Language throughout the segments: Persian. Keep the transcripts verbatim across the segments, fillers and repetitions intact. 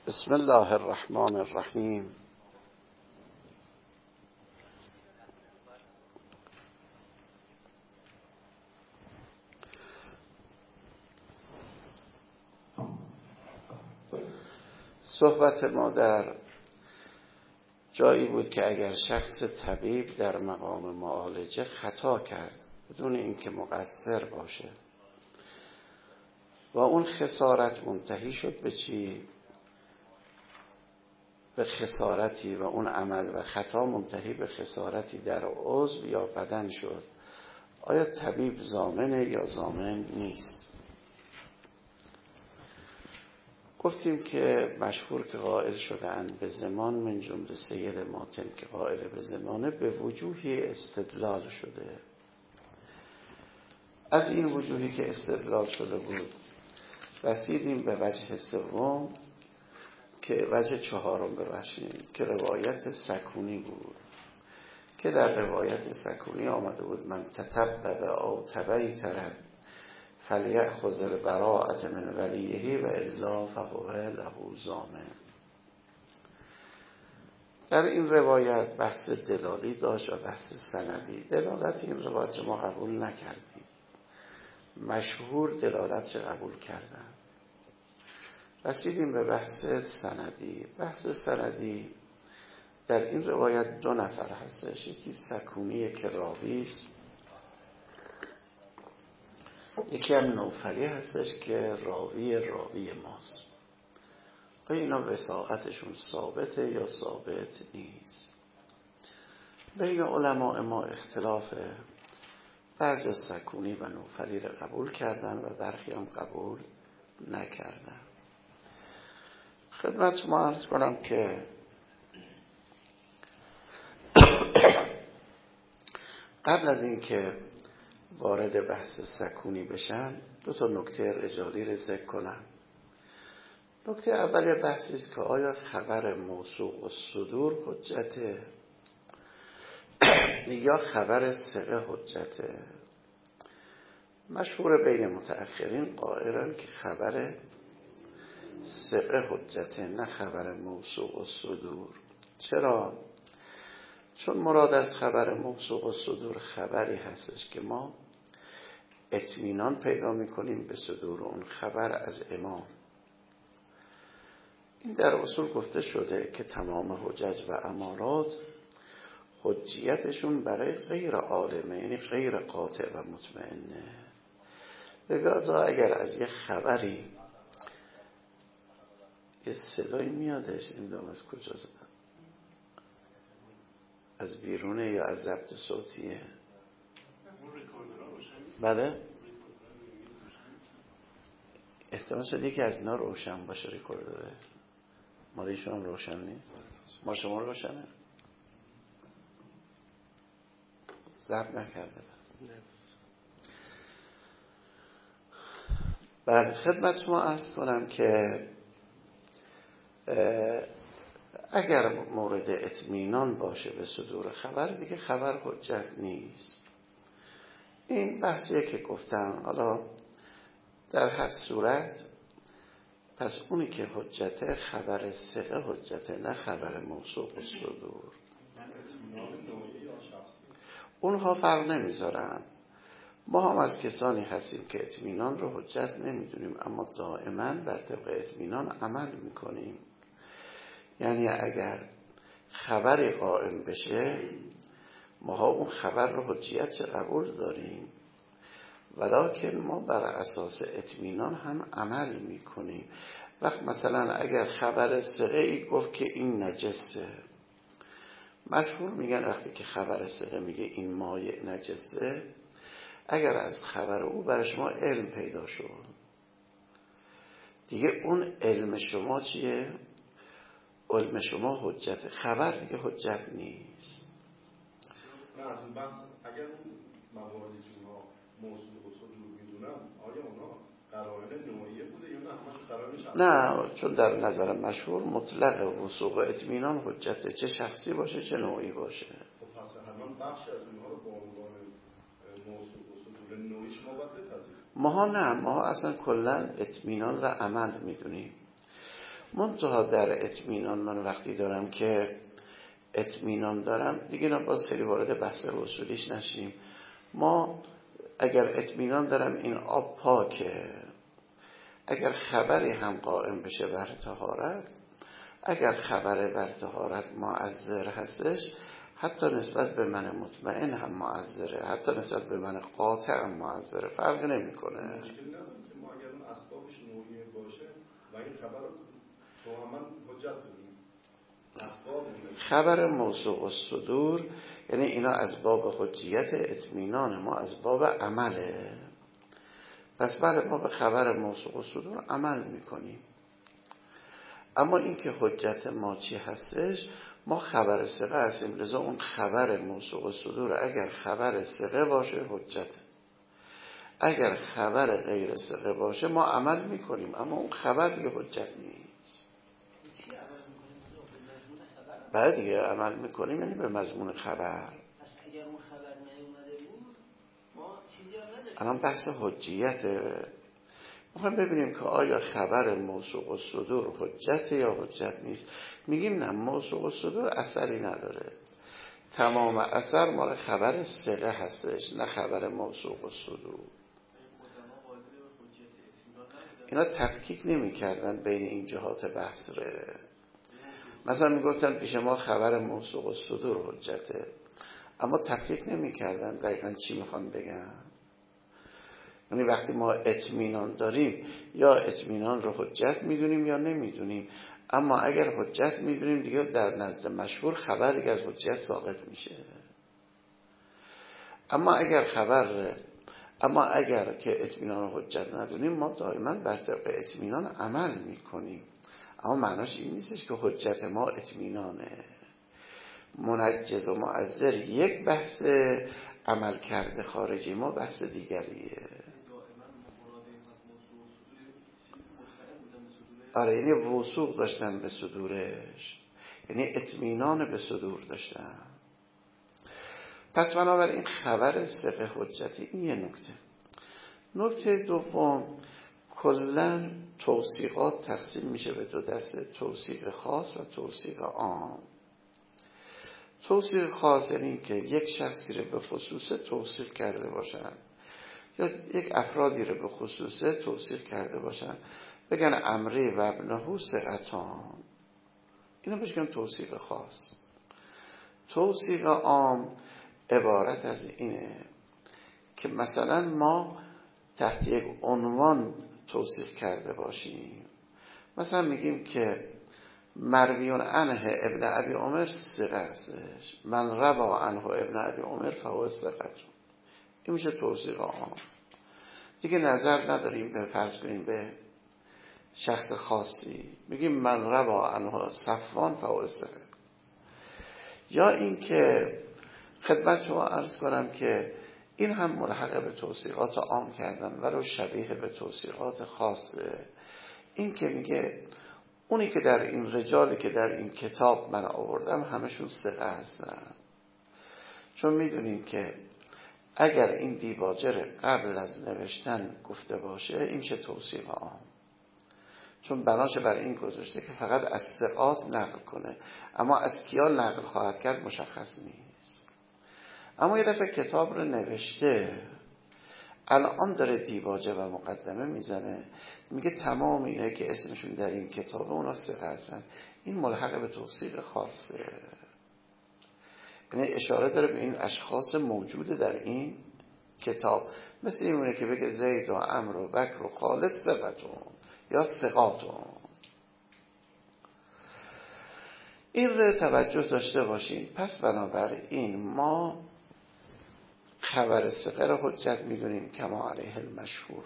بسم الله الرحمن الرحیم. صحبت ما در جایی بود که اگر شخص طبیب در مقام معالجه خطا کرد بدون اینکه مقصر باشه و اون خسارت منتهی شد به چی؟ به خسارتی و اون عمل و خطا منتهی به خسارتی در عضو یا بدن شد، آیا طبیب ضامنه یا ضامن نیست؟ گفتیم که مشهور که قائل شدند به زمان من جمله سید ماتن که قائل به زمانه به وجوهی استدلال شده. از این وجوهی که استدلال شده بود رسیدیم به وجه سوم که وجه چهارم ببخشیم که روایت سکونی بود که در روایت سکونی آمده بود من تتبب او تبیتر فلیأخذ البراءة من ولیه و الا فهو له ضامن. در این روایت بحث دلالی داشت و بحث سندی. دلالت این روایت ما قبول نکردیم، مشهور دلالتش قبول کردن. رسیدیم به بحث سندی. بحث سندی در این روایت دو نفر هستش، یکی سکونیه که راویست، یکی هم نوفلی هستش که راوی راوی ماست. آیا اینا وثاقتشون ثابته یا ثابت نیست؟ بین علماء ما اختلافه. بعضی سکونی و نوفلی رو قبول کردن و برخی هم قبول نکردن. خدمت ما عرض کنم که قبل از این که وارد بحث سکونی بشم دو تا نکته رجالی رو ذکر کنم. نکته اولی بحثی است که آیا خبر موثوق الصدور حجته یا خبر ثقه حجته؟ مشهور بین متأخرین قائلن که خبر ثقه حجته نه خبر موثوق الصدور. چرا؟ چون مراد از خبر موثوق الصدور خبری هستش که ما اطمینان پیدا میکنیم به صدور اون خبر از امام. این در اصول گفته شده که تمام حجج و امارات حجیتشون برای غیر عالمه، یعنی غیر قاطع و مطمئنه. لذا اگر از یه خبری یه صدایی میادش، نمیدونم از کجا زدن، از بیرونه یا از ضبط صوتیه؟ بله؟ احتمال شده که از اینا روشن باشه ریکوردره. مال شما روشن نیست؟ ما شما روشنه؟ ضبط نکرده پس. بله، خدمت شما عرض کنم که اگر مورد اطمینان باشه به صدور خبر دیگه خبر حجت نیست. این بحثیه که گفتم. حالا در هر صورت پس اونی که حجته خبر ثقه حجته نه خبر موثوق الصدور. اونها فرق نمیذارن. ما هم از کسانی هستیم که اطمینان رو حجت نمیدونیم اما دائما بر طبق اطمینان عمل میکنیم. یعنی اگر خبری قائم بشه ما اون خبر رو حجیت قبول داریم، ولکن ما بر اساس اطمینان هم عمل میکنیم. وقت مثلا اگر خبر ثقه ای گفت که این نجسه، مشهور میگن وقتی که خبر ثقه میگه این مایع نجسه، اگر از خبر او برای شما علم پیدا شد دیگه اون علم شما چیه؟ علم شما حجت، خبر دیگه حجت نیست. نه از این بحث اگر اون مواردی که ما موضوع و صدور میدونم آیا اونا قرائن نوعیه بوده یا نه همش قرائن شخصی؟ نه، چون در نظر مشهور مطلق وثوق اطمینان حجته، چه شخصی باشه چه نوعی باشه. خب پس همان بخش از اونها رو با عنوان موضوع و صدور نوعی شما باید بپذیرید. ماها نه، ماها اصلا کلا اطمینان را عمل میدونیم. منتها در اطمینان من وقتی دارم که اطمینان دارم دیگه، نه باز خیلی وارد بحث اصولیش نشیم. ما اگر اطمینان دارم این آب پاکه، اگر خبری هم قائم بشه بر طهارت، اگر خبر بر طهارت معذر هستش، حتی نسبت به من مطمئن هم معذره، حتی نسبت به من قاطع هم معذره، فرق نمیکنه. مشکل نداره که ما اگر اون اسبابش نوعی باشه و این خبر رو تو هم حجت بدیم. خبر موثوق الصدور یعنی اینا از باب حجیت اطمینان ما، از باب عمله. پس بله، ما به خبر موثوق الصدور عمل میکنیم. اما این که حجت ما چی هستش، ما خبر ثقه هستیم، لذا اون خبر موثوق الصدور اگر خبر ثقه باشه حجت، اگر خبر غیر ثقه باشه ما عمل میکنیم، اما اون خبر دیگه حجت نیست. بعد دیگه عمل میکنیم یعنی به مضمون خبر. اگر اون خبر نیومده بود ما چیزی هم نداشتیم. الان بحث حجیته. میخوایم ببینیم که آیا خبر موثوق الصدور حجت یا حجت نیست. میگیم نه، موثوق الصدور اثری نداره، تمام اثر مال خبر ثقه هستش، نه خبر موثوق الصدور. اینا تفکیک نمی کردن بین این جهات بحث ره. مثلا میگفتن پیش ما خبر موثوق الصدور حجته، اما تفکیک نمی کردن دقیقا چی میخوان بگن. یعنی وقتی ما اطمینان داریم یا اطمینان رو حجت میدونیم یا نمیدونیم، اما اگر حجت میدونیم دیگه در نزد مشهور خبر دیگه از حجت ساقط میشه. اما اگر خبر اما اگر که اطمینان و حجت ندونیم، ما دائما بر طبق اطمینان عمل میکنیم. اما معناش این نیستش که حجت ما اطمینانه. منجز و معذر یک بحث، عمل کرده خارجی ما بحث دیگریه. آره، یعنی وثوق داشتن به صدورش، یعنی اطمینان به صدور داشتن. پس بنابراین خبر ثقه حجتی. این یه نکته. نکته دوم، کلاً توثیقات تقسیم میشه به دو دسته، توثیق خاص و توثیق عام. توثیق خاص یعنی که یک شخصی رو به خصوصه توثیق کرده باشن یا یک افرادی رو به خصوصه توثیق کرده باشن، بگن عمری و ابنهو ثقتان، اینو بهش میگن توثیق خاص. توثیق عام عبارت از اینه که مثلا ما تحت یک عنوان توصیف کرده باشیم، مثلا میگیم که مرویون عنه ابن ابی عمر ثقه هستش، من روا عنه ابن ابی عمر فهو ثقه. این میشه توثیق عام. دیگه نظر نداریم به فرض کنیم به شخص خاصی، میگیم من روا عنه صفوان فهو ثقه. یا این که خدمت شما عرض کنم که این هم ملحق به توثیقات عام کردن ولو شبیه به توثیقات خاصه. این که میگه اونی که در این رجالی که در این کتاب من آوردم همشون ثقه هستن، چون میدونیم که اگر این دیباجه قبل از نوشتن گفته باشه این میشه توثیق عام، چون بناشه بر این گذاشته که فقط از ثقات نقل کنه، اما از کیا نقل خواهد کرد مشخص نیست. اما یه دفعه کتاب رو نوشته، الان داره دیباجه و مقدمه میزنه، میگه تمام اینه که اسمشون در این کتابه اونا ثقه هستن، این ملحق به توثیق خاصه. یعنی اشاره داره به این اشخاص موجود در این کتاب، مثل اینونه که بگه زید و عمرو و بکر و خالد ثقتون یا ثقاتون. این رو توجه داشته باشین. پس بنابراین ما خبر ثقه رو حجت میدونیم کما علیه المشهور،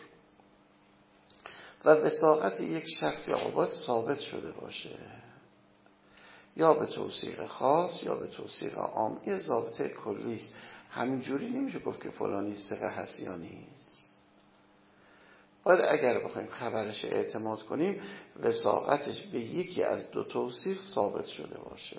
و وثاقت یک شخص یا باید ثابت شده باشه یا به توثیق خاص یا به توثیق عام. این ضابطه کلی است، همینجوری نمیشه گفت که فلانی ثقه هست یا نیست. باید اگر بخوایم خبرش اعتماد کنیم وثاقتش به یکی از دو توثیق ثابت شده باشه.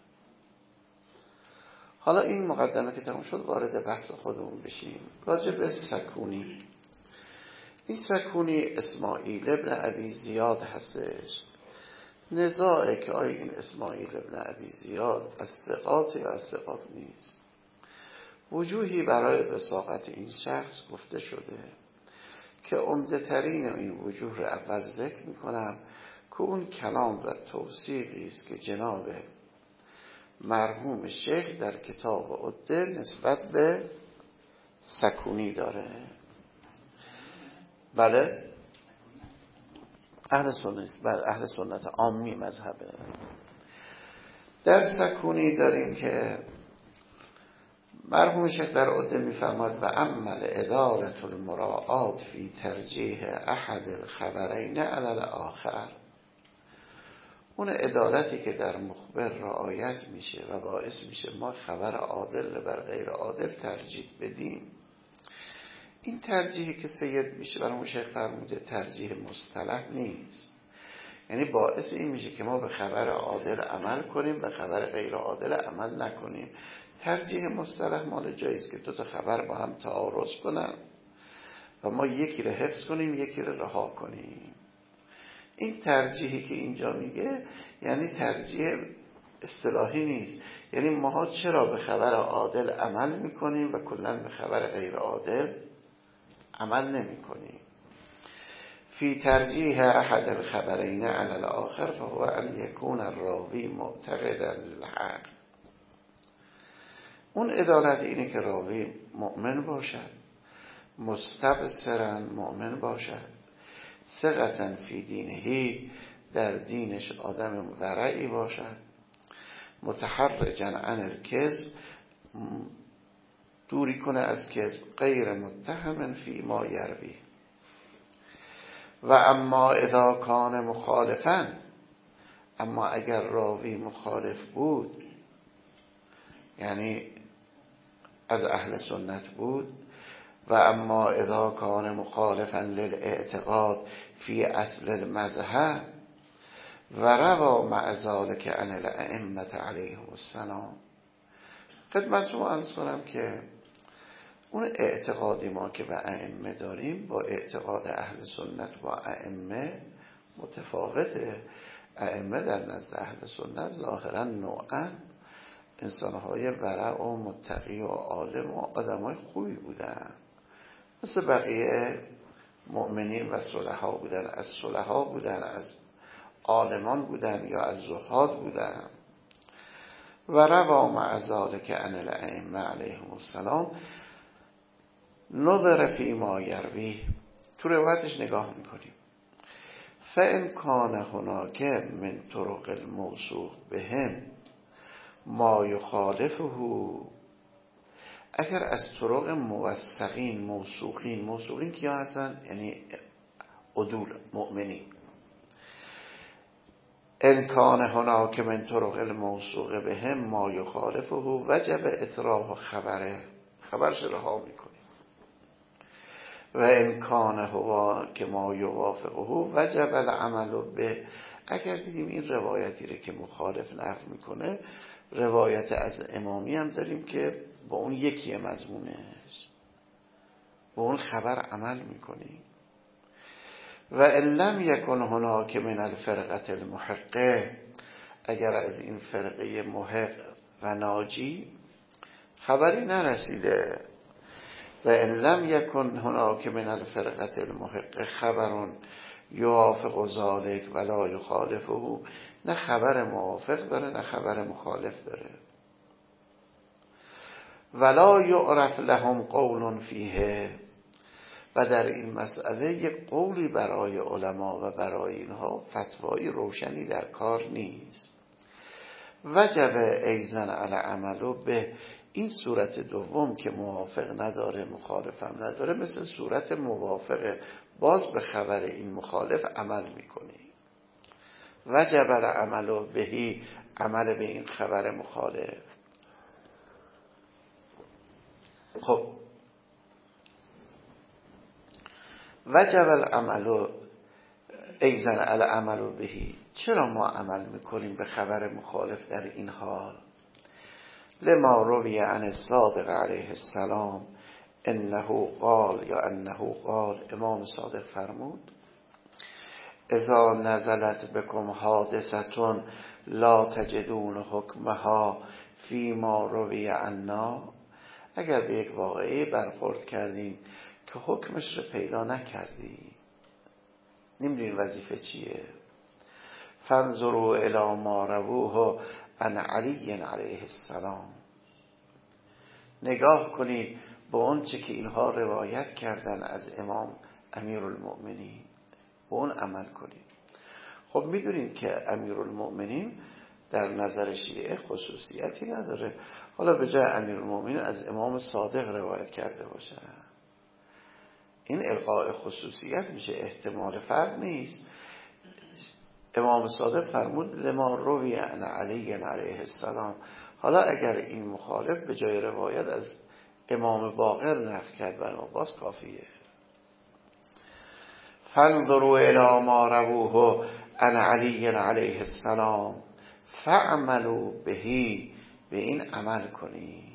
حالا این مقدمه که تمام شد وارد بحث خودمون بشیم. راجع به سکونی، این سکونی اسماعیل ابن ابی زیاد هستش. نزاعه که آیا این اسماعیل ابن ابی زیاد از ثقات یا از ثقات نیست. وجوهی برای وثاقت این شخص گفته شده که عمده ترین این وجوه رو اول ذکر میکنم که اون کلام و توصیقی است که جناب مرحوم شیخ در کتاب عده نسبت به سکونی داره. بله اهل سنت، بله اهل سنت عامی مذهبه. در سکونی داریم که مرحوم شیخ در عده میفرماد و عمل ادالت المراعات فی ترجیح احد الخبرین علی الاخر. اون عدالتی که در مخبر رعایت میشه و باعث میشه ما خبر عادل رو بر غیر عادل ترجیح بدیم. این ترجیحی که سید میشه برای شیخ فرموده ترجیح مصطلح نیست، یعنی باعث این میشه که ما به خبر عادل عمل کنیم به خبر غیر عادل عمل نکنیم. ترجیح مصطلح مال جاییست که دو تا خبر با هم تعارض کنن و ما یکی رو حفظ کنیم یکی رو رها کنیم. این ترجیحی که اینجا میگه یعنی ترجیح اصطلاحی نیست، یعنی ما چرا به خبر عادل عمل میکنیم و کلا به خبر غیر عادل عمل نمی کنیم. فی ترجیح احد الخبرین علی الاخر فهو ان یکون الراوی معتقدا للحق. اون عدالت اینه که راوی مؤمن باشد، مستبصرا مؤمن باشد، ثقة فی دینهی در دینش آدم ورعی باشد، متحرجا عن الکذب دوری کنه از کذب، غیر متهم فی ما یروی. و اما اذا کان مخالفا، اما اگر راوی مخالف بود یعنی از اهل سنت بود، و اما اذا کان مخالفا للاعتقاد فی اصل المذهب و روا مع ذلك عن الائمه علیهم السلام. خدمت شما عرض کنم که اون اعتقادی ما که به ائمه داریم با اعتقاد اهل سنت با ائمه متفاوته. ائمه در نزد اهل سنت ظاهرا نوعا انسانهای ورع و متقی و عالم و آدمای خوبی بودن، مثل بقیه مؤمنین و صلحا بودن، از صلحا بودن، از عالمان بودن یا از زهاد بودن. و روا مع ذلك عن الائمه علیهم السلام نظر فی ما یروی. تو روایتش نگاه میکنیم فان کان هناک من طرق الموثوق بهم ما یخالفه، اگر از طرق موثقین موثوقین، موثوقین کیا هستن؟ یعنی عدول مؤمنین. ان کان هناک من طرق الموثوق بهم ما یخالفه وجب اطراح خبره، خبرش رها میکنیم. و ان کان هوا که ما یوافقه وجب العمل به. اگر دیدیم این روایتی رو که مخالف نقل میکنه روایت از امامی هم داریم که با اون یکی مضمونش با اون خبر عمل میکنیم. و ان لم یکن هناک من الفرقه المحقه، اگر از این فرقه محق و ناجی خبری نرسیده، و ان لم یکن هناک من الفرقه المحقه خبر یوافق ذلک ولا یخالفه، نه خبر موافق داره نه خبر مخالف داره. ولا یعرف لهم قول فیه، و در این مسئله یک قولی برای علما و برای اینها فتوای روشنی در کار نیست. وجب ایزن علی عملو به. این صورت دوم که موافق نداره مخالفم نداره مثل صورت موافقه، باز به خبر این مخالف عمل میکنی. وجب العمل بهی، عمل به این خبر مخالف. خب وجب العمل ایزن العمل بهی، چرا ما عمل میکنیم به خبر مخالف در این حال؟ لما روی عن الصادق علیه السلام انه قال یا انه قال، امام صادق فرمود اذا نزلت بكم حادثة لا تجدون حکمها فیما روی عنا، اگر به یک واقعه برخورد کردین که حکمش رو پیدا نکردی، نمیدونین وظیفه چیه، فانظروا الی ما رووه عن علی علیه السلام، نگاه کنید به اون چه که اینها روایت کردن از امام امیرالمؤمنین، به اون عمل کنید. خب میدونید که امیرالمؤمنین در نظر شیعه خصوصیتی نداره، حالا به جای امیرالمؤمنین از امام صادق روایت کرده باشه، این القاء خصوصیت میشه، احتمال فرق نیست. امام صادق فرمود لما روی عن علی علیه السلام، حالا اگر این مخالف به جای روایت از امام باقر نقل کرد بر ما باز کافیه. فانظروا الی ما رووه عن علی علیه السلام فاعملوا بهی، به این عمل کنی.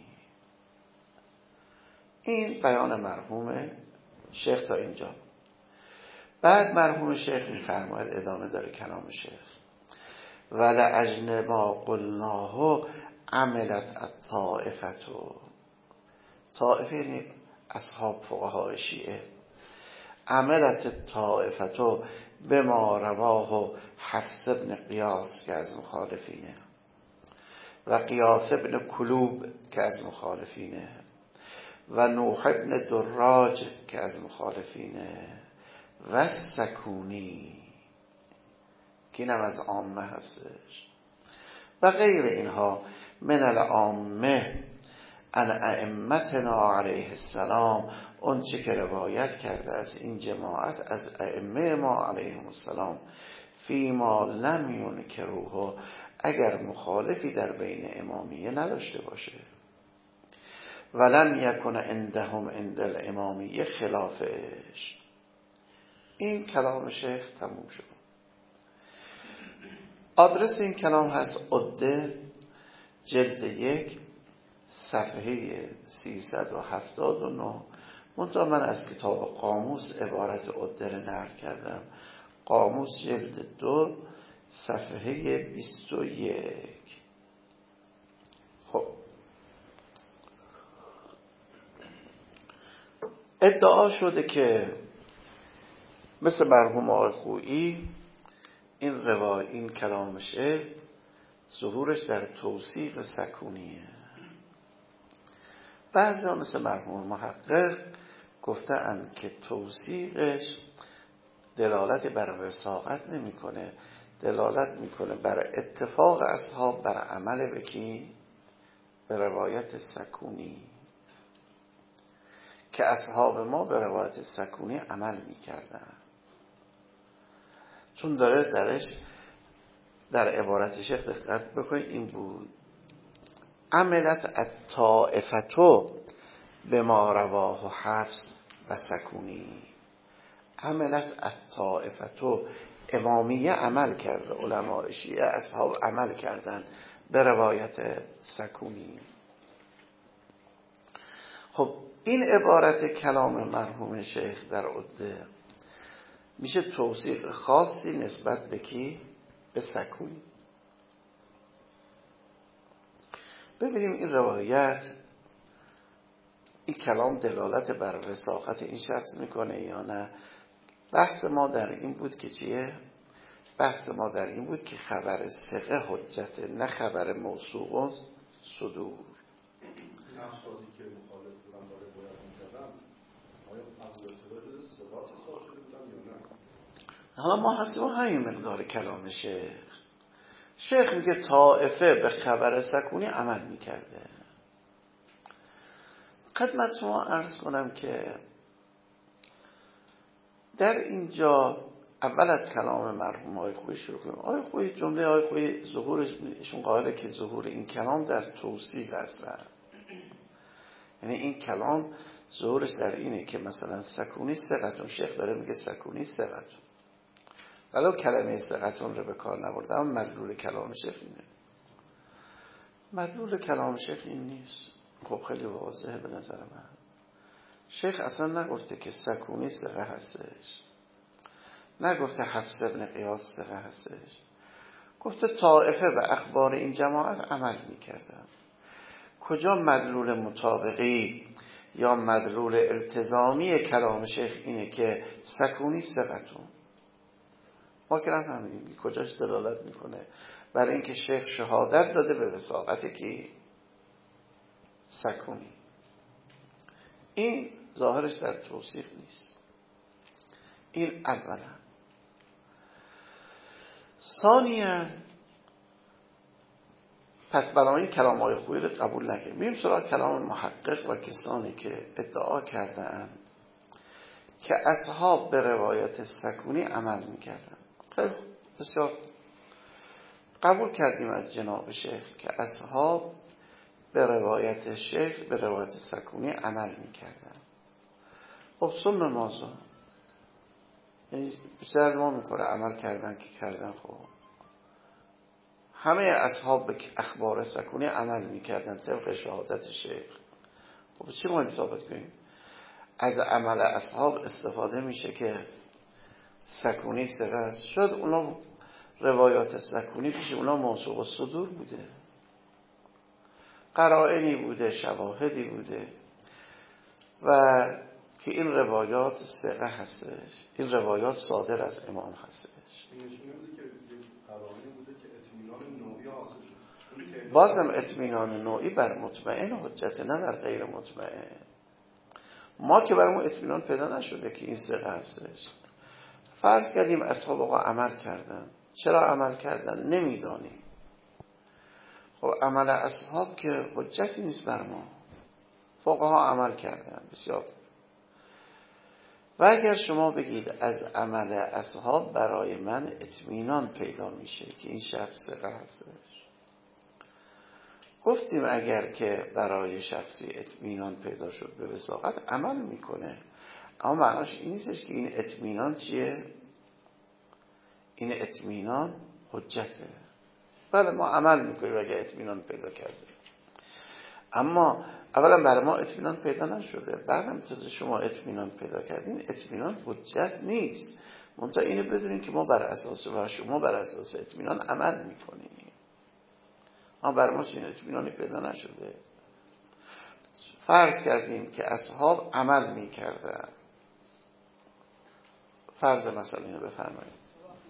این بیان مرحوم شیخ تا اینجا. بعد مرحوم شیخ میفرماید، ادامه داره کلام شیخ، ولعجن ما قلناه عملت الطائفتو، طائفه یعنی اصحاب فقهای شیعه، عملت الطائفتو بما رواه حفص ابن قیاس که از مخالفینه و قیاس ابن کلوب که از مخالفینه و نوح ابن دراج که از مخالفینه و سکونی که اینم از عامه هستش و غیر اینها من العامه ان ائمتنا علیه السلام، اون چه که روایت کرده از این جماعت از ائمه ما علیهم السلام، فیما لم ینکروه، اگر مخالفی در بین امامیه نداشته باشه، ولم یکن عندهم عند الامامیه خلافش. این کلام شیخ تموم شد. آدرس این کلام هست عده جلد یک صفحه سیصد و هفتاد و نه. منتها من از کتاب قاموس عبارت عده رو نقل کردم، قاموس جلد دو صفحه بیست و یک. خب ادعا شده که مثل مرحوم آقای خویی این روای این کلام شیخ ظهورش در توثیق سکونیه. بعضی ها مثل مرحوم محقق گفتن که توثیقش دلالت بر وثاقت نمیکنه، دلالت میکنه بر اتفاق اصحاب بر عمل به کی؟ به روایت سکونی، که اصحاب ما به روایت سکونی عمل میکردن. چون داره درش در عبارت شیخ دقت بکنید این بود، عملت الطائفتو به ما رواه حفص و سکونی، عملت الطائفتو، امامیه عمل کرده، علماء شیعه اصحاب عمل کردن به روایت سکونی. خب این عبارت کلام مرحوم شیخ در عده میشه توثیق خاصی نسبت به کی؟ به سکونی. ببینیم این روایت، این کلام دلالت بر وثاقت این شخص میکنه یا نه. بحث ما در این بود که چیه؟ بحث ما در این بود که خبر ثقه حجته، نه خبر موثوق و صدور. این افرادی که مخالف بودن با روایت میکردن آیا قبول اعتبار جز ثقات حساب شده بودن یا نه؟ حالا ما هستیم همین مقدار کلام شیخ. شیخ میگه طائفه به خبر سکونی عمل میکرده. خدمت شما عرض کنم که در اینجا اول از کلام مرحوم آقای خویی شروع کنیم. آقای خویی جمله آقای خویی ظهورش ایشون قائله که ظهور این کلام در توصیف اصلا، یعنی این کلام ظهورش در اینه که مثلا سکونی ثقتون، شیخ داره میگه سکونی ثقتون، ولو کلمه ثقتون رو به کار نبرده، اما مدلول کلام شیخ اینه. مدلول کلام شیخ این نیست. خب خیلی واضحه به نظر من. شیخ اصلا نگفته که سکونی ثقه هستش، نگفته حفص ابن قیاس ثقه هستش، گفته طائفه به اخبار این جماعت عمل میکردن. کجا مدلول مطابقی یا مدلول التزامی کلام شیخ اینه که سکونی ثقتون؟ ما که نفهمیدیم کجاش دلالت میکنه برای اینکه شیخ شهادت داده به وثاقت کی؟ سکونی. این ظاهرش در توصیف نیست. این اولا. ثانیاً پس برای این کلام های خوبی رو قبول نکنیم. میریم سراغ کلام محقق و کسانی که ادعا کردند که اصحاب به روایت سکونی عمل میکردن. خیلی بسیار قبول کردیم از جناب شیخ که اصحاب به روایت شیخ به روایت سکونی عمل میکردن. خب ثم ماذا؟ یعنی بیشتر ما میکنه عمل کردن که کردن. خب همه اصحاب به اخبار سکونی عمل میکردن طبق شهادت شیخ. خب چی ما ثابت کنیم؟ از عمل اصحاب استفاده میشه که سکونی ثقه است. شاید اونا روایات سکونی پیش اونا موثوق الصدور بوده، قرائنی بوده، شواهدی بوده و که این روایات ثقه هستش، این روایات صادر از امام هستش. بازم اطمینان نوعی بر مطمئن حجت، نه بر غیر مطمئن. ما که برامون اطمینان پیدا نشده که این ثقه هستش. فرض کردیم اصحاب آقا عمل کردن. چرا عمل کردن؟ نمیدانیم. خب عمل اصحاب که حجتی نیست بر ما. فقها عمل کردن بسیار. و اگر شما بگید از عمل اصحاب برای من اطمینان پیدا میشه که این شخص ثقه هستش، گفتیم اگر که برای شخصی اطمینان پیدا شد به وثاقت عمل میکنه، اما معناش این نیستش که این اطمینان چیه؟ این اطمینان حجته. بله ما عمل میکنیم اگر اطمینان پیدا کرده، اما اولا برای ما اطمینان پیدا نشده، بعدم تازه شما اطمینان پیدا کردین. اطمینان حجت نیست. منتها اینو بدونین که ما بر اساس و شما بر اساس اطمینان عمل میکنیم، اما برای ما چنین اطمینانی پیدا نشده. فرض کردیم که اصحاب عمل میکردن. فرض مثلا اینو بفرمایید.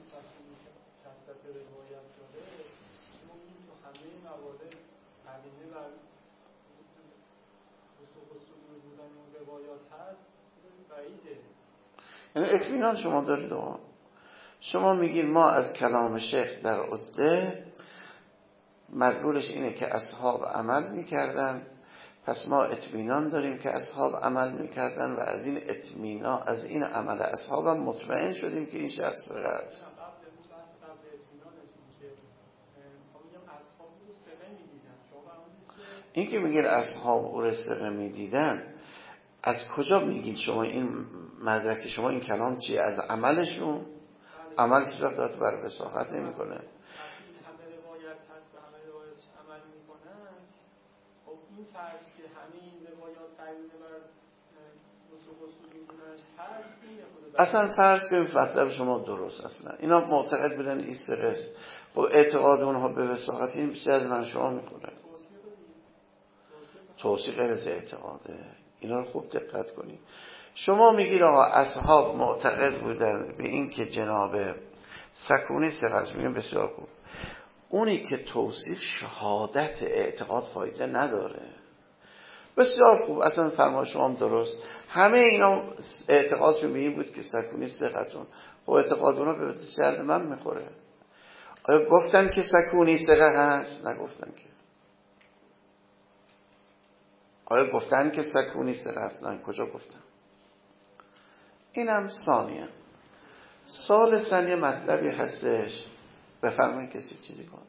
یعنی اطمینان شما دارید. شما میگید ما از کلام شیخ در عده مدلولش اینه که اصحاب عمل میکردن، پس ما اطمینان داریم که اصحاب عمل میکردن و از این اطمینان از این عمل اصحاب هم مطمئن شدیم که این شخص ثقه است. این که میگین اصحاب او را ثقه میدیدن، از کجا میگید شما این مدرک شما این کلام چیه؟ از عملشون؟ عمل هیچ وقت داد بر وثاقت نمیکنه. اصلا فرض کنیم مطلب شما درست، اصلا اینا معتقد بودن این ثقه است. خب اعتقاد اونها به وثاقت این بیشتر من شما میخوره. توثیق از اعتقاده. اینا رو خوب دقت کنید. شما میگید آقا اصحاب معتقد بودن به این که جناب سکونی ثقه است. میگم بسیار خوب. اونی که توصیف شهادت اعتقاد فایده نداره. بسیار خوب، اصلا فرمان شما هم درست. همه اینا اعتقادشون به این بود که سکونی ثقتون. خب اعتقاد اونا به شرط من میخوره. آیا گفتن که سکونی ثقه هست؟ نگفتن که. آیا گفتن که سکونی ثقه هست؟ نه، کجا گفتن؟ اینم ثانیه. ثالثاً یه مطلبی هستش، بفرمایید کسی چیزی کن.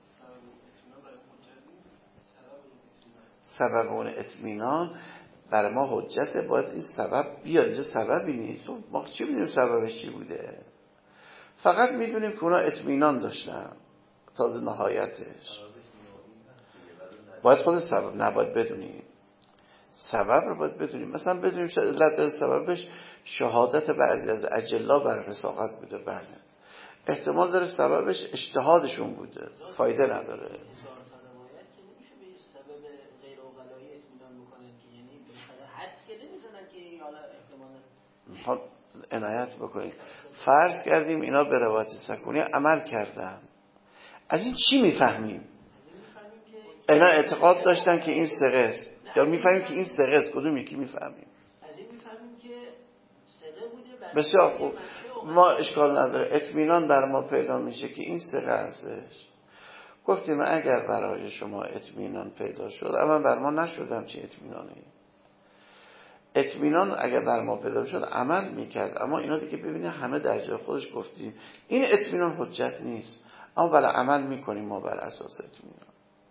سبب اون اطمینان برای ما حجته، باید این سبب بیاد. اینجا سببی نیست. ما چی میدونیم سببش چی بوده؟ فقط میدونیم که اونا اطمینان داشتن. تازه نهایتش باید خود سبب نباید بدونیم. سبب رو باید بدونیم. مثلا بدونیم علت داره سببش شهادت بعضی از اجلا بر وثاقت بوده، بله. احتمال داره سببش اجتهادشون بوده، فایده نداره. خب عنایت بکنید. فرض کردیم اینا به روایت سکونی عمل کردن، از این چی میفهمیم؟ اینا اعتقاد داشتن که این ثقه است، یا میفهمیم که این ثقه است؟ کدوم یکی میفهمیم؟ از این میفهمیم که ثقه بوده. بسیار خوب، ما اشکال نداره، اطمینان بر ما پیدا میشه که این ثقه هستش. گفتیم اگر برای شما اطمینان پیدا شد، اما بر ما نشدم چه اطمینانی. اطمینان اگر بر ما پیدا شد عمل میکرد، اما اینا دیگه ببینید همه در جای خودش گفتیم این اطمینان حجت نیست، اما بله عمل میکنیم ما بر اساس اطمینان.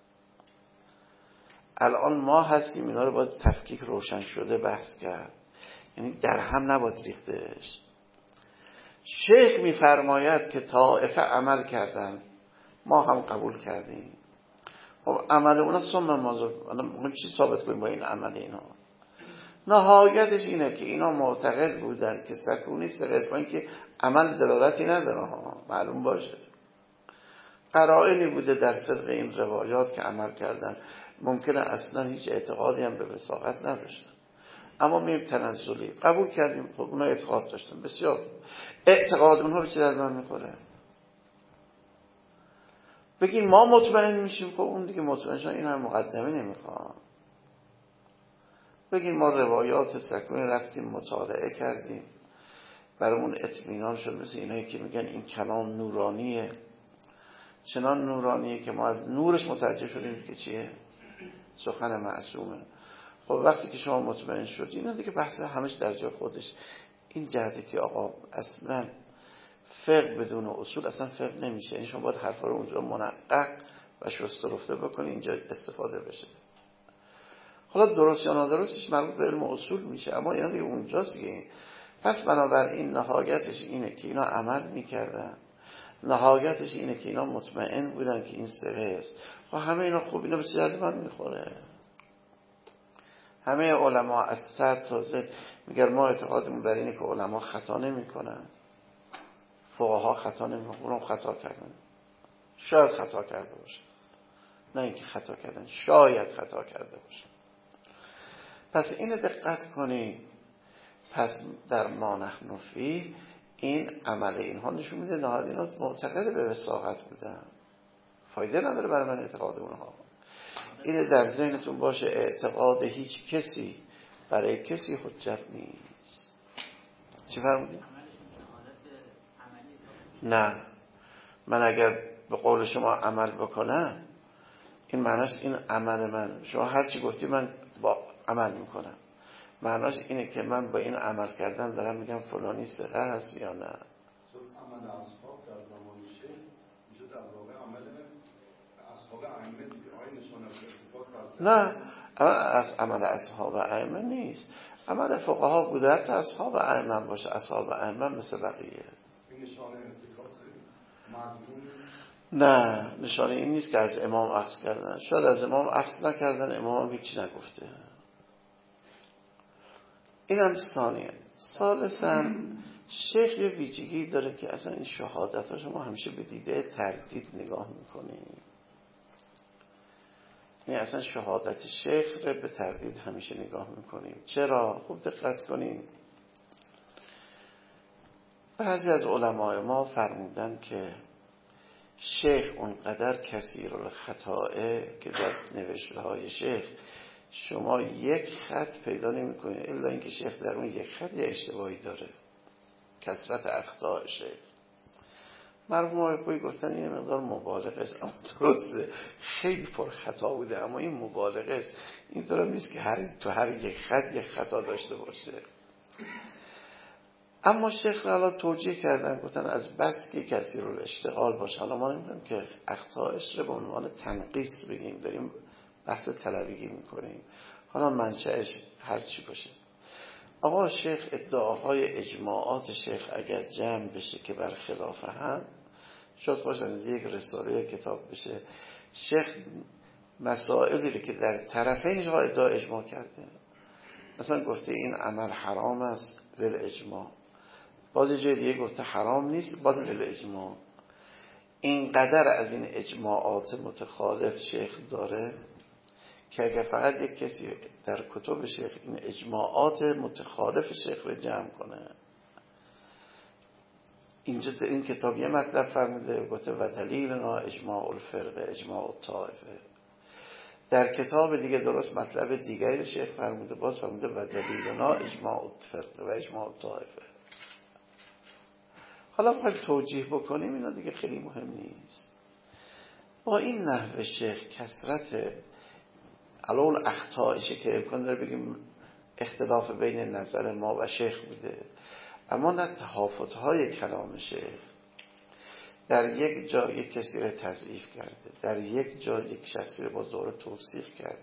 الان ما هستیم اینا رو باید تفکیک روشن شده بحث کرد، یعنی در هم نباید ریختش. شیخ میفرماید که طائفه عمل کردن، ما هم قبول کردیم. خب عمل اونا ثم ماذا، ما چی ثابت کنیم با این عمل اینا؟ نهایتش اینه که اینا معتقد بودن که سکونی سرسمانی که عمل دلالتی نداره ها، معلوم باشه. قرائنی بوده در صدق این روایات که عمل کردن، ممکنه اصلا هیچ اعتقادی هم به وثاقت نداشتن، اما میم تنزلی قبول کردیم. خب اونا اعتقاد داشتن، بسیار. اعتقاد اونها به چه در من میخوره؟ بگین ما مطمئن میشیم، خب اون دیگه مطمئن شدن این هم مقدمه نمیخواد. بگین ما روایات سکونی رفتیم مطالعه کردیم، برامون اطمینان شد، مثل اینایی که میگن این کلام نورانیه، چنان نورانیه که ما از نورش متوجه شدیم که چیه؟ سخن معصومه. خب وقتی که شما مطمئن شدید، اینا دیگه بحث همش در جای خودش. این جهته که آقا اصلا فقه بدون اصول اصلا فقه نمیشه، یعنی شما باید حرفا رو اونجا منقق و شست و رفته بکنید اینجا استفاده بشه. حالا درست یا نادرستش مربوط به علم اصول میشه، اما اینا دیگه اونجاست دیگه. پس بنابراین نهایتش اینه که اینا عمل میکردن، نهایتش اینه که اینا مطمئن بودن که این ثقه است. خب همه اینا خوب، اینا به چه درد من میخوره؟ همه علما از سر تا زد میگن ما اعتقادمون بر اینه که علما خطا نمیکنن، فقها خطا نمیکنن، اونم خطا کردن، شاید خطا کرده باشه، نه اینکه خطا کردن، شاید خطا کرده باشه. پس اینو دقت کنی. پس در ما نحن فیه این عمل اینها نشون میده نهاد اینا معتقد به وثاقت بودن، فایده نداره برای من اعتقاد اونها. اینه در ذهنتون باشه، اعتقاد هیچ کسی برای کسی حجت نیست. چی فرمودید؟ نه، من اگر به قول شما عمل بکنم، این معناش این عمل من، شما هر چی گفتی من با عمل میکنم، معناش اینه که من با این عمل کردن دارم میگم فلانی ثقه هست یا نه. عمل اصحاب در زمان شیخ میشه در واقع عمل اصحاب ائمه دیگه، آیه نشانه اتفاق. نه، از عمل اصحاب ائمه نیست، عمل فقها بوده، حتی اصحاب ائمه باشه، اصحاب ائمه مثل بقیه. این نشانه اتفاق مضمون؟ نه، نشانه این نیست که از امام اخذ کردن، شاید از امام اخذ نکردن، امام هیچی نگفته. این هم ثانیه. ثالثاً شیخ یه ویژگی داره که اصلا این شهادت ها شما همیشه به دیده تردید نگاه میکنیم. یعنی اصلا شهادت شیخ رو به تردید همیشه نگاه میکنیم. چرا؟ خوب دقت کنیم. بعضی از علمای ما فرمودن که شیخ اونقدر کثیر الخطائه که در نوشته های شیخ شما یک خط پیدا نمی کنید الا اینکه شیخ در اون یک خط یه اشتباهی داره. کثرت اخطاء شیخ. مرحوم آقای پویی گفتن این مقدار مبالغه است، اما درسته خیلی پر خطا بوده، اما این مبالغه است. این طور نیست که هر تو هر یک خط یک خطا داشته باشه. اما شیخ را حالا توجیه کردن، گفتن از بس که کثیر الاشتغال باشه. حالا ما نمی‌دونیم که اخطاءش رو به عنوان تنقیص بگیم، داریم بحث طلبیگی میکنیم، حالا منشأش هر چی باشه. آقا شیخ ادعاهای اجماعات شیخ اگر جمع بشه که بر خلاف هم، شاید خوشن از یک رساله کتاب بشه، شیخ مسائلی که در طرفین ادعا اجماع کرده، مثلا گفته این عمل حرام است للاجماع، باز جای دیگه گفته حرام نیست باز للاجماع. اینقدر از این اجماعات متخالف شیخ داره که اگر فقط یک کسی در کتب شیخ این اجماعات متخالف شیخ رو جمع کنه، اینجا در این کتاب یه مطلب فرموده گفته و دلیلنا اجماع الفرقه اجماع الطائفه، در کتاب دیگه درست مطلب دیگری شیخ فرموده باز فرموده و دلیلنا اجماع الفرقه و اجماع الطائفه. حالا بخوایم توجیه بکنیم اینا دیگه خیلی مهم نیست. با این نحو شیخ کثرت علول اخطایشه که امکان داره بگیم اختلاف بین نظر ما و شیخ بوده، اما نه تهافت‌های کلام شیخ. در یک جا یک کسی را تضعیف کرده، در یک جا یک شخصی را با زور توصیف کرده،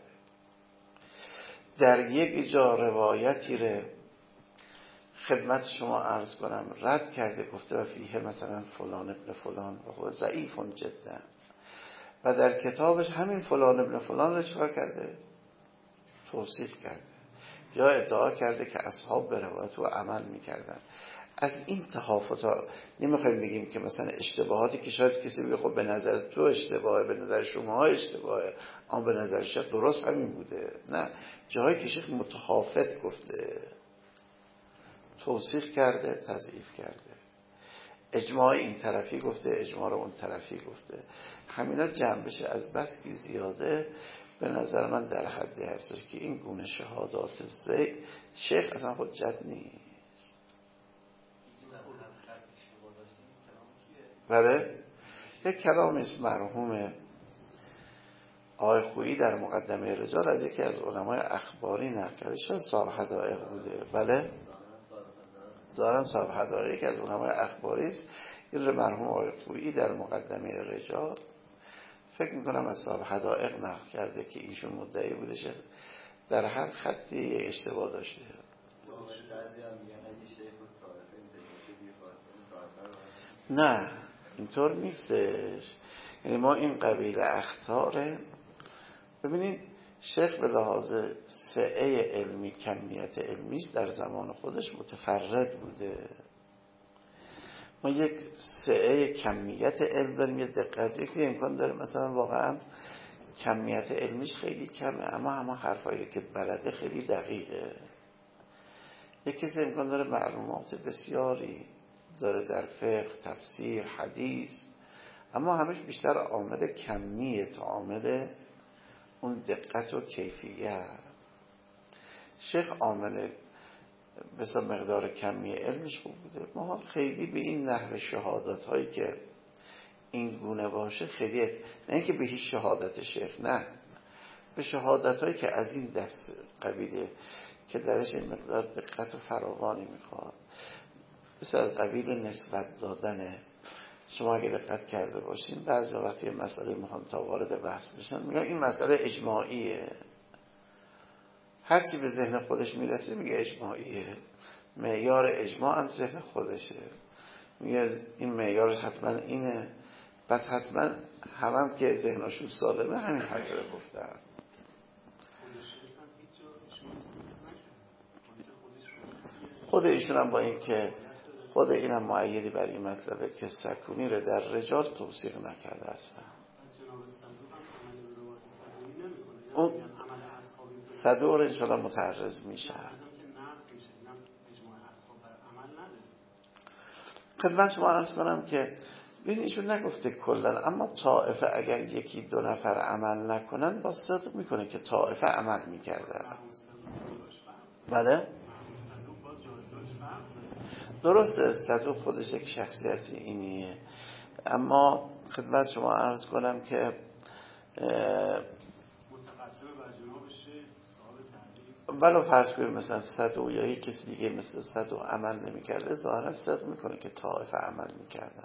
در یک جا روایتی را خدمت شما عرض کنم رد کرده، گفته و فیه مثلا فلان ابن فلان و هو ضعیف جدا، و در کتابش همین فلان ابن فلان را چکار کرده؟ توصیف کرده، یا ادعا کرده که اصحاب به روایت و عمل میکردن. از این تهافت ها نمیخوایم بگیم که مثلا اشتباهاتی که شاید کسی بگه خب به نظر تو اشتباهه، به نظر شما اشتباهه، اما به نظر شیخ درست همین بوده. نه، جاهایی که شیخ متخافت گفته، توصیف کرده، تضعیف کرده، اجماع این طرفی گفته، اجماع رو اون طرفی گفته، همینا جمع بشه از بس که زیاده به نظر من در حدی هستش که این گونه شهادات زی شیخ اصلا حجت نیست. بله، یک کلامی است مرحوم آقای خویی در مقدمه رجال از یکی از علمای اخباری نقل کرده، شاید صاحب حدائق بوده. بله، ظاهرا صاحب حدائق یکی از علمای اخباری است. این مرحوم آقای خویی در مقدمه رجال فکر میکنم از صاحب حدائق نقل کرده که ایشون مدعی بوده شد در هر خطی اشتباه داشته. نه اینطور نیستش، یعنی ما این قبیل اخطاره ببینید شیخ به لحاظ سعه علمی کمیت علمیش در زمان خودش متفرد بوده. ما یک سعه کمیت علم داریم، یه دقت که امکان داره مثلا واقعا کمیت علمیش خیلی کمه اما همه حرفایی که بلده خیلی دقیقه. یک کسی امکان داره معلومات بسیاری داره در فقه، تفسیر، حدیث، اما همش بیشتر عامل کمیه تا عامل اون دقت و کیفیت. شیخ عامل بسیار مقدار کمی علمش خوب بوده. ما خیلی به این نحو شهادت هایی که این گونه باشه خیلی نه اینکه به هیچ شهادت شیخ، نه، به شهادت هایی که از این دست قبیله که درش این مقدار دقت و فراوانی میخواد، مثل از قبیل نسبت دادن. شما اگه دقت کرده باشین بعضی وقتی مسئله مهم تا وارد بحث بشن میگن این مسئله اجماعیه، هرچی به ذهن خودش میرسه میگه اجماعیه، معیار اجماع هم ذهن خودشه، میگه این معیار حتما اینه، پس حتما هم, هم که ذهنشون سالمه همین حرف رو گفتن. خود ایشون هم با این که خود اینم معیدی بر این مطلبه که سکونی رو در رجال توصیق نکرده اصلا. اون صدور انشاءالله متعرض میشه. خدمت شما عرض کنم که ببین ایشون نگفته کلن، اما طائفه اگر یکی دو نفر عمل نکنن با صدق میکنه که طائفه عمل میکردن. بله درسته، صدوق خودش یک شخصیت اینیه، اما خدمت شما عرض کنم که ولو فرض کنیم مثلا صدوق یا یک کسی دیگه مثل صدوق عمل نمی کرده، ظاهرا صدق میکنه که طائفه عمل میکرده.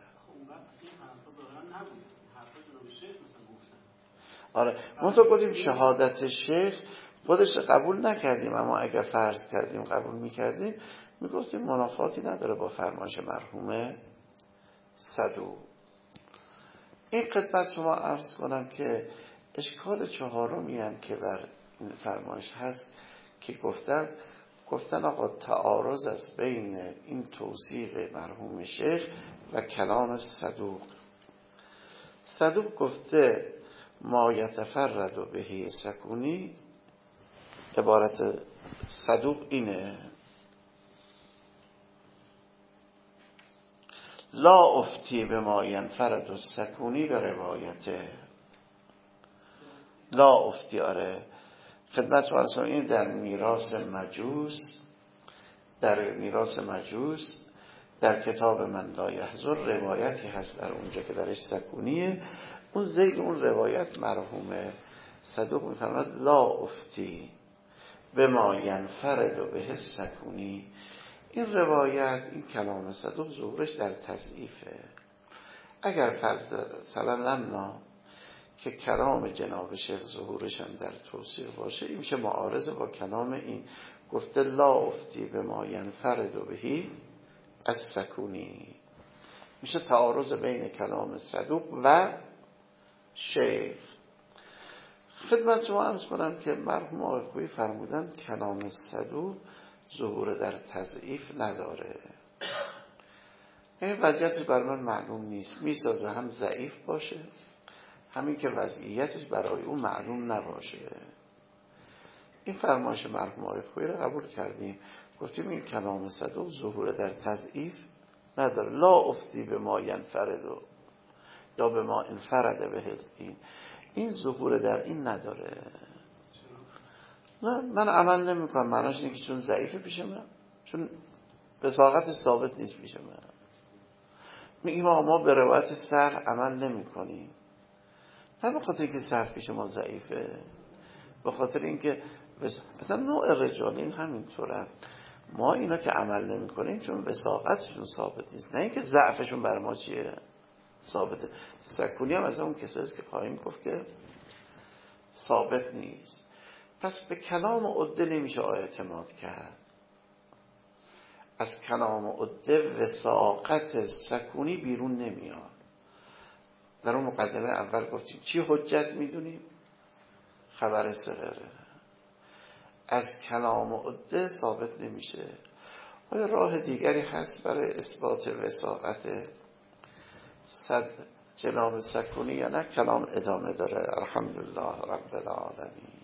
آره منطقه گفتیم شهادت شیخ خودش قبول نکردیم، اما اگر فرض کردیم قبول میکردیم میگفتیم منافاتی نداره با فرمایش مرحوم صدوق. این خدمت شما عرض کنم که اشکال چهارمی هم که بر این فرمایش هست که گفتن گفتن آقا تعارض است بین این توصیف مرحوم شیخ و کلام صدوق. صدوق گفته ما یتفرد بهی سکونی، عبارت صدوق اینه لا افتی به ما ینفرد السکونی به روایته. لا افتی آره خدمت شما رسول این در میراث مجوس، در میراث مجوس در کتاب من لا یحضر روایتی هست در اونجا که درش سکونیه. اون زید اون روایت مرحوم صدوق میفرماد لا افتی به ما ینفرد و به سکونی. این روایت این کلام صدوق ظهورش در تضعیفه. اگر فرض سلام که کلام جناب شیخ ظهورش هم در توصیف باشه، این میشه معارض با کلام این. گفته لا افتی به ما ینفرد و بهی از سکونی، میشه تعارض بین کلام صدوق و شیخ. خدمت شما عرض کنم که مرحوم آقای خویی فرمودن کلام صدوق ظهور در تضعیف نداره. این وضعیتش برای من معلوم نیست، میسازه هم ضعیف باشه همین که وضعیتش برای اون معلوم نباشه. این فرمایش مرحوم آقای خویی رو قبول کردیم، گفتیم این کلام صدوق ظهور در تضعیف نداره. لا افتی به ما ینفرد یا به ما انفرد به این، این ظهور در این نداره. نه من عمل نمی کنم، معناش اینه که چون ضعیفه پیش من، چون وثاقتش ثابت نیست پیش من. میگیم ما به روایت سر عمل نمی کنیم، نه به خاطر اینکه سر پیش ما ضعیفه، به خاطر اینکه مثلا نوع رجال این همینطوره، ما اینا که عمل نمی کنیم چون وثاقتشون ثابت نیست، نه اینکه ضعفشون بر ما چیه ثابته. سکونی هم از اون کسایی که خواهیم گفت که ثابت نیست. پس به کلام عده نمیشه اعتماد کرد. از کلام عده وثاقت سکونی بیرون نمیاد. در اون مقدمه اول گفتیم چی حجت میدونیم؟ خبر صغره. از کلام عده ثابت نمیشه. آیا راه دیگری هست برای اثبات وثاقت صد جناب سکونی یا نه؟ کلام ادامه داره. الحمدلله رب العالمین.